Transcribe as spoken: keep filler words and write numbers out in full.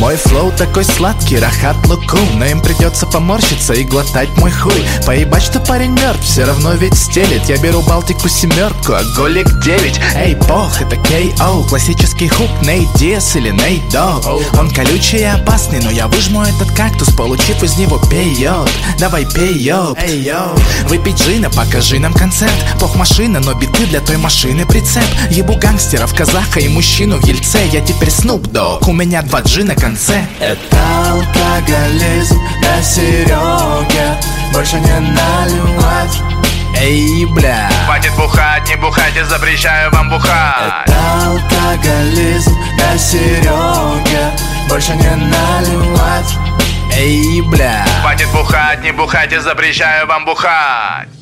Мой флоу такой сладкий, рахат лукум, но им придется поморщиться и глотать мой хуй. Поебать, что парень мертв, все равно ведь стелит. Я беру Балтику семерку, а голик девять. Эй, бог, это кей о, классический хук, Нейт Диас или Нейт Дог. Он колючий и опасный, но я выжму этот кактус, получив из него пейот. Давай пейот. Эй, йоу. Выпить джина, покажи нам концерт. Бог машина, но биты для той машины прицеп. Ебу гангстеров, казаха и мужчину в Ельце. Я теперь Снуп Дог, у меня два джи на конце. Это алкоголизм для Сереги, больше не наливать. Эй, бля. Хватит бухать, не бухайте, запрещаю вам бухать. Это алкоголизм для Сереги, больше не наливать. Эй, бля. Хватит бухать, не бухайте, запрещаю вам бухать.